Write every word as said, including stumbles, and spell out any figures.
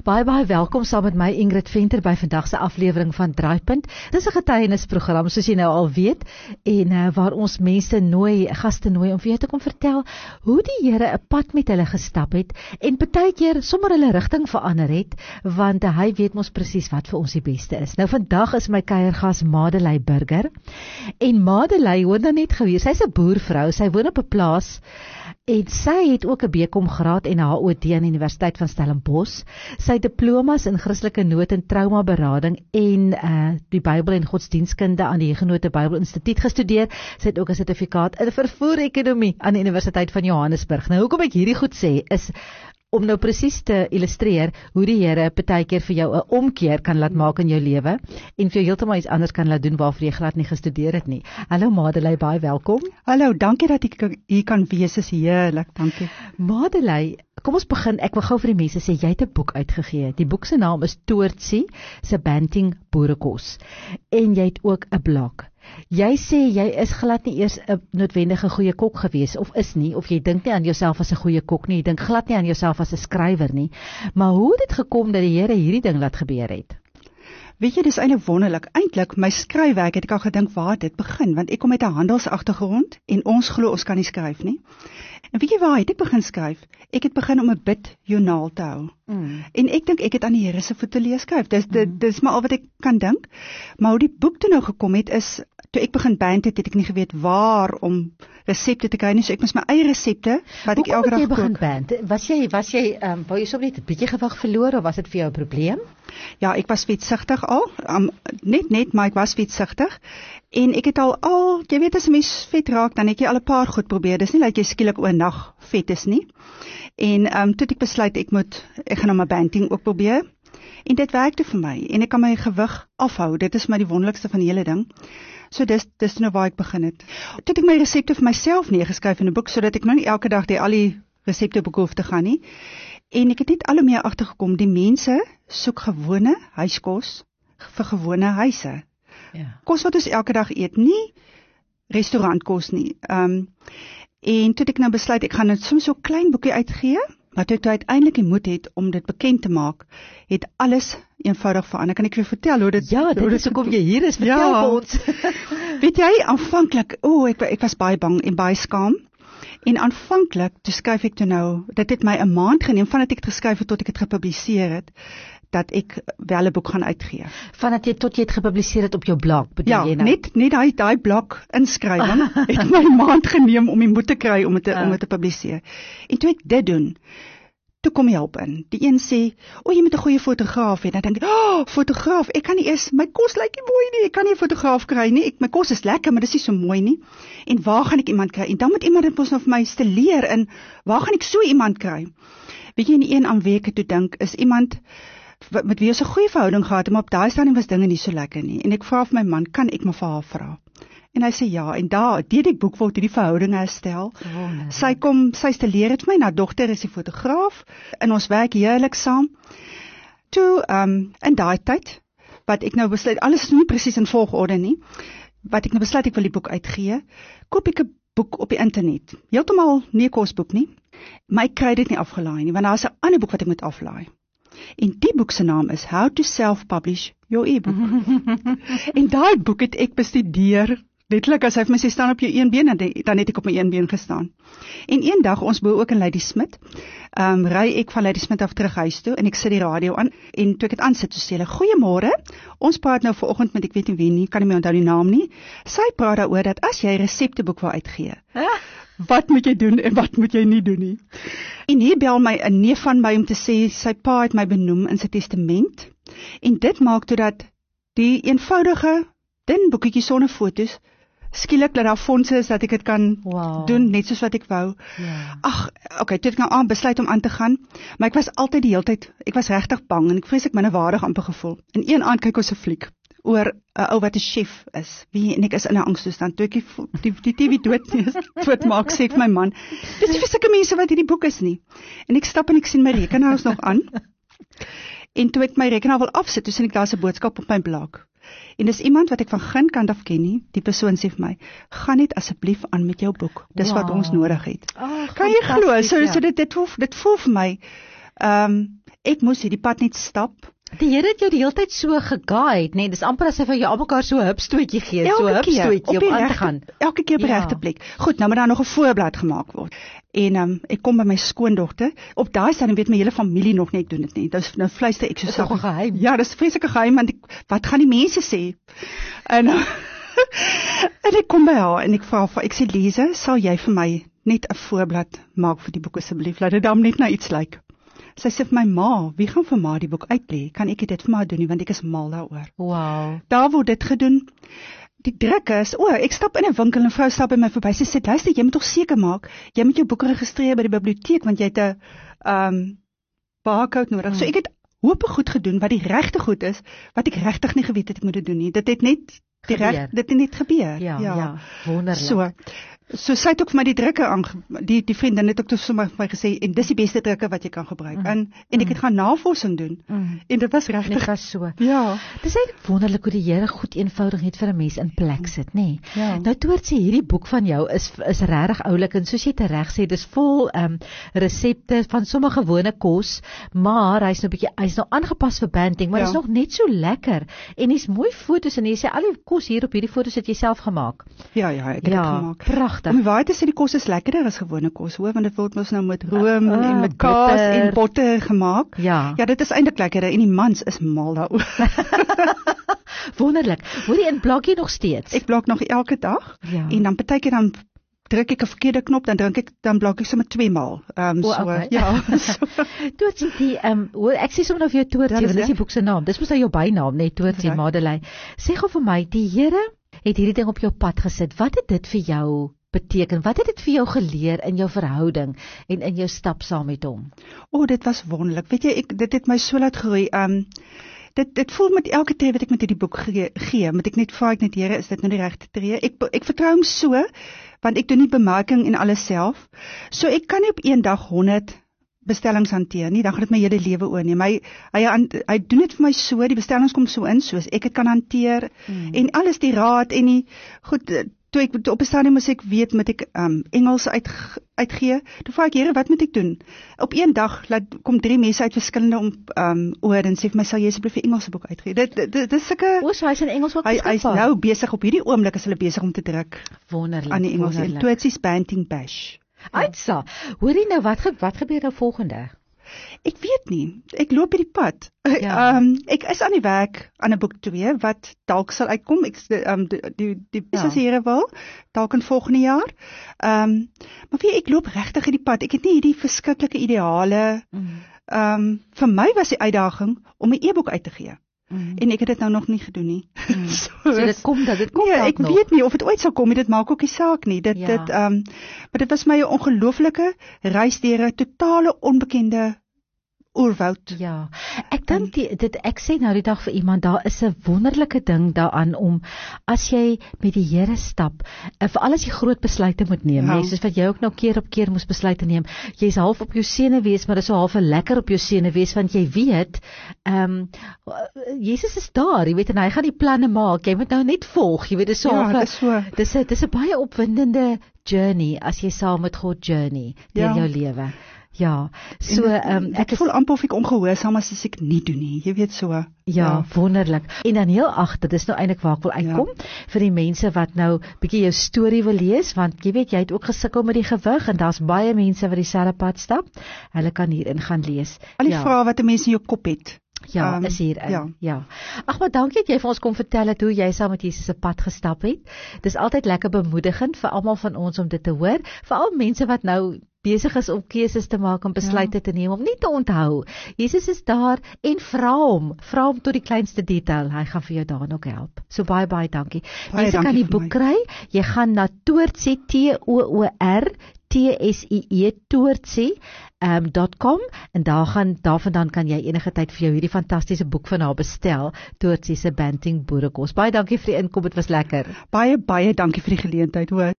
Baie baie welkom saam met my Ingrid Venter by vandag se aflewering van Draaipunt. Dis 'n getuienisprogram soos jy nou al weet en uh, waar ons mense nooi, gaste nooi om vir jou te kom vertel hoe die Here 'n pad met hulle gestap het en partykeer sommer hulle rigting verander het, want uh, hy weet mos presies wat vir ons die beste is. Nou vandag is my kuiergas Madelei Burger en Madelei hoor dan net gewees, sy's 'n boervrou, sy woon op 'n plaas. En sy het ook 'n B Com graad en H O D aan die Universiteit van Stellenbosch. Sy het diplomas in Christelike nood en traumaberading en uh, die Bybel en godsdienstkunde aan die Huguenote Bybel Instituut gestudeer. Sy het ook 'n sertifikaat in vervoer-ekonomie aan die Universiteit van Johannesburg. Nou hoekom ek hierdie goed sê is om nou presies te illustreer hoe die Here partykeer vir jou 'n omkeer kan laat maak in jou lewe en vir jou heeltemal iets anders kan laat doen waarvoor jy glad nie gestudeer het nie. Hallo Madelei, baie welkom. Hallo, dankie dat ek hier kan wees, is heerlik, dankie. Madelei, kom ons begin, ek wil gou vir die mense sê, jy het 'n boek uitgegee. Die boek se naam is Toortsie se Banting Boerekos en jy het ook 'n blog. Jy sê jy is glad nie eers 'n noodwendige goeie kok gewees, of is nie, of jy dink nie aan jouself as 'n goeie kok nie, jy dink glad nie aan jouself as 'n skrywer nie, maar hoe het dit gekom dat die Here hierdie ding laat gebeur het? Weet jy, dis eintlik wonderlik. Eintlik, my skryfwerk het ek al gedink waar dit begin, want ek kom met 'n handelsagtergrond en ons glo ons kan nie skryf nie. En weet jy waar het ek begin skryf? Ek het begin om 'n bidjoernaal te hou. Mm. En ek dink ek het aan die Here se voete leer skryf. Dis mm. dit dis maar al wat ek kan dink. Maar hoe die boek toe nou gekom het is toe ek begin band het, het ek nie geweet waar om resepte te kry nie, so ek moes my eie resepte wat Hoekom ek elke dag kook. Hoekom begin band? Was jy was jy ehm um, wou jy sommer net 'n bietjie gewig verloor of was dit vir jou 'n probleem? Ja, ek was vetsigtig al, um, net net, maar ek was vetsigtig. En ek het al al, jy weet as 'n mens vet raak, dan het jy al 'n paar goed probeer. Dis nie dat jy skielik oornag vet is nie. En ehm um, toe het ek besluit ek moet ek gaan nou my banting ook probeer. En dit werkte vir my en ek kan my gewig afhou. Dit is my die wonderlikste van die hele ding. So dis dis nou waar ek begin het. Toe het ek my resepte vir myself neergeskryf in 'n boek sodat ek nou nie elke dag die al die resepteboeke hoef te gaan nie. En ek het net al hoe meer agtergekom die mense soek gewone huiskos vir gewone huise. Ja. Kos wat ons elke dag eet, nie restaurantkos nie. Ehm um, en toe het ek nou besluit ek gaan net soms so 'n klein boekie uitgee. Maar toe ek uiteindelik die moed het om dit bekend te maak, het alles eenvoudig verander. Kan ek vir vertel hoe dit... Ja, dit is hoekom jy hier is, vertel ja. vir ons. Weet jy, aanvanklik, o, oh, ek, ek was baie bang en baie skaam. En aanvanklik, toe skryf ek toe nou, dit het my 'n maand geneem, vandat ek het geskryf het tot ek het gepubliseer het, dat ek wel 'n boek gaan uitgee. Vandat jy tot jy het gepubliseer het op jou blog, bedoel ja, jy nou? net, net daai daai blog inskrywing, het my 'n maand geneem om die moed te kry om dit te, uh. om dit te publiseer. En toe ek dit doen, toe kom jy help in. Die een sê, o, jy moet 'n goeie fotograaf hê. Dan dink ek, oh, fotograaf, ek kan nie eers, my kos lyk nie mooi nie, ek kan nie 'n fotograaf kry nie. Ek, my kos is lekker, maar dis nie so mooi nie. En waar gaan ek iemand kry? En dan moet iemand dit mos nou vir my steleer in, waar gaan ek so iemand kry? Weet jy, in die een aan weke toe dink, is iemand met wie ons 'n goeie verhouding gehad het, maar op daai stadium was dinge nie so lekker nie. En ek vra vir my man, kan ek maar vir haar vra? En hy sê ja, en daar, deur die boek word hierdie verhouding herstel. Oh, nee. Sy kom, sy steleer het my, nou dogter is die fotograaf, en ons werk heerlik saam. Toe, um, in daai tyd, wat ek nou besluit, alles is nie presies in volgorde nie, wat ek nou besluit, ek wil die boek uitgee, koop ek 'n boek op die internet. Heeltemal nie 'n kosboek nie, maar ek kry dit nie afgelaai nie, want daar is 'n ander boek wat ek moet aflaai. En die boek se naam is How to Self-Publish Your E-Book. En daai boek het ek bestudeer. Letterlik, as hy vir my sê, staan op jou een been, dan het ek op my een been gestaan. En een dag, ons boer ook in Ladysmith, um, ry ek van Ladysmith af terug huis toe, en ek sit die radio aan, en toe ek het aansit, toe sê hulle, goeiemôre, ons praat nou vanoggend met, ek weet nie wie nie, kan nie meer onthou die naam nie, sy praat daaroor dat as jy 'n resepteboek wil uitgee, ah. wat moet jy doen en wat moet jy nie doen nie. En hier bel my 'n neef van my om te sê, sy pa het my benoem in sy testament, en dit maak toe dat die eenvoudige, dun boekietjie sonder foto's, skielik dat daar fondse is dat ek dit kan wow. doen, net soos wat ek wou. Yeah. Ag, okay, toe het ek nou aan besluit om aan te gaan, maar ek was altyd die hele tyd, ek was regtig bang, en ek vrees ek minderwaardig amper gevoel. En een aand kyk ons 'n fliek, oor 'n uh, ou wat 'n chef is, wie, en ek is in 'n angstoestand, toe ek die, die, die T V dood nie, dood maak, sê ek vir my man, dis nie vir sulke mense wat hierdie boek is nie. En ek stap en ek sien my rekenaar is nog aan, en toe ek my rekenaar wil afsit, toe sien ek daar is 'n boodskap op my blog. En dis iemand wat ek van geen kant af ken nie, die persoon sê vir my, gaan net asseblief aan met jou boek, dis wow. wat ons nodig het. Oh, kan jy glo, so, so dit, dit, voel, dit voel vir my, Ehm um, ek moes hierdie pad net stap. Die Here het jou die hele tyd so geguide, nee, dis amper asof hy jou almekaar so 'n hupstootjie gee, so 'n hupstootjie om aan te gaan. Elke keer op die Ja. regte plek. Goed, nou moet daar nog 'n voorblad gemaak word. En um, ek kom by my skoondogter. Op daai stadium weet my hele familie nog nie ek doen dit nie. Dus nou fluister ek so Dis nog 'n geheim. Ja, dis vreeslike geheim want ek, wat gaan die mense sê? En uh, en ek kom by haar en ek vra vir ek sê Lise, sal jy vir my net 'n voorblad maak vir die boek asseblief? Laat dit dan net na iets lyk. Sy sê vir my ma, wie gaan vir ma die boek uitlê? Kan ek dit vir ma doen nie want ek is mal daaroor. Wow. Daar word dit gedoen. Die drukkers, o, ek stap in 'n winkel en 'n vrou stap by my verby. Sy sê, luister, jy moet tog seker maak, jy moet jou boeke registreer by die biblioteek want jy het 'n um barcode nodig. Hmm. So ek het hoop goed gedoen wat die regte goed is, wat ek regtig nie geweet het ek moet dit doen nie. Dit het net die reg, dit het net gebeur. Ja, ja, ja, wonderlik. So, so sy het ook vir my die drukker aan, die die vriendin het ook toe vir my, vir my gesê en dis die beste drukker wat jy kan gebruik. Mm. En en ek het gaan navorsing doen. Mm. En dit was regtig. Dit was so. Ja. Dis eintlik wonderlik hoe die Here goed eenvoudig net vir 'n mens in plek sit, nê. Nee. Ja. Nou toort sê hierdie boek van jou is is regtig oulik en soos jy dit reg sê, dis vol ehm um, resepte van sommer gewone kos, maar hy's nou 'n bietjie hy's nou aangepas vir banting, maar Ja. is nog net so lekker. En dis mooi foto's en jy sê al die kos hier op hierdie foto's het jy self gemaak. Ja, ja, ek het Ja, dit gemaak. pragtig. Om die waarheid te sê, die kos is lekkerder as gewone kos, hoor, want dit word mos nou met room Ah, en met kaas butter. en botter gemaak. Ja. Ja, dit is eintlik lekkerder en die mans is mal daaroor. Wonderlik. Hoorie, in blak jy nog steeds? Ek blak nog elke dag Ja. en dan partykeer dan druk ek 'n verkeerde knop, dan drink ek dan blak ek sommer twee maal. Ehm um, O, so okay. ja. So, Toortjie, die ehm hoor ek sê sommer nou vir jou Toortjie, Ja, dis want dis die reg. boek se naam. Dis mos nou jou bynaam, net Toortjie Reg. Madeleine. Sê gou vir my, die Here het hierdie ding op jou pad gesit. Wat het dit vir jou beteken? Wat het dit vir jou geleer in jou verhouding en in jou stap saam met hom? o, oh, dit was wonderlik. Weet jy, ek dit het my so laat groei. Ehm um, dit dit voel met elke tree wat ek met hierdie boek gee, gee moet ek net vra ek net Here, is dit nou die regte tree? Ek ek vertrou hom so want ek doen nie bemarking en alles self. So ek kan nie op een dag honderd bestellings hanteer nie, dan gaan dit my hele lewe oorneem. Hy hy hy, hy doen dit vir my so, die bestellings kom so in soos ek dit kan hanteer Hmm. en alles die raad en die goed toe ek op 'n stadium moes ek weet moet ek um, Engels uit uitgee. Toe vra ek Here, wat moet ek doen? Op een dag laat kom drie mense uit verskillende om um, oor en sê vir my sal jy asseblief 'n Engelse boek uitgee. Dit dit dit is sulke O, so hy's in Engels ook hy hy's beskikbaar. nou besig op hierdie oomblik is hulle besig om te druk Wonderlik. aan die Engels en wonderlik. Toortjie's Banting Bash. Uitsa. Hoorie nou wat ge, wat gebeur nou volgende? Ek weet nie. Ek loop hierdie pad. Ja. Ehm um, ek is aan die werk aan 'n boek twee wat dalk sal uitkom. Ek ehm um, die die, die Ja. as die Here wil, dalk in volgende jaar. Ehm um, maar weet jy, ek loop regtig hierdie pad. Ek het nie hierdie verskriklike ideale. Mm. Ehm um, vir my was die uitdaging om 'n e-boek uit te gee. Mm. En ek het dit nou nog nie gedoen nie. Mm. So dit kom dat dit kom nee, dalk ek nog. weet nie of dit ooit sal kom nie. Dit maak ook nie saak nie. Dit Ja. dit ehm um, maar dit was my 'n ongelooflike reis deur 'n totale onbekende oerwoud. Ja, ek dink die- dit ek sê nou die dag vir iemand, daar is 'n wonderlike ding daaraan om as jy met die Here stap, en veral as jy groot besluite moet neem, Ja. nee, soos wat jy ook nou keer op keer moes besluite neem. Jy's half op jou senuwees, maar dis so half 'n lekker op jou senuwees want jy weet, ehm um, Jesus is daar, jy weet en hy gaan die planne maak. Jy moet nou net volg, jy weet dis so Ja, half 'n- dit is so. dis 'n dis 'n baie opwindende journey as jy saam met God journey deur Ja. jou lewe. Ja, so ehm um, ek voel amper of ek ongehoorsaam is as ek nie doen nie. Jy weet so. Ja, ja, wonderlik. En dan heel agter, dis nou eintlik waar ek wil uitkom Ja. vir die mense wat nou bietjie jou storie wil lees, want jy weet jy het ook gesukkel met die gewig en daar's baie mense wat dieselfde pad stap. Hulle kan hierin gaan lees. Al die ja. vrae wat 'n mens in jou kop het. Ja, Um, is hier in. Ja. ja. ja. Ag, maar dankie dat jy vir ons kom vertel het hoe jy saam met Jesus se pad gestap het. Dis altyd lekker bemoedigend vir almal van ons om dit te hoor, veral mense wat nou besig is om keuses te maak en besluite ja. te neem om nie te onthou. Jesus is daar en vra hom, vra hom tot die kleinste detail. Hy gaan vir jou daarin ook help. So baie baie dankie. Baie Mense kan dankie die vir boek my. kry. Jy gaan na Toortjie T O O R T S I E Toortjie um, .com en daar gaan daarvandaan kan jy enige tyd vir jou hierdie fantastiese boek van haar bestel, Toortjie se Banting Boerekos. Baie dankie vir die inkom, dit was lekker. Baie baie dankie vir die geleentheid, hoor.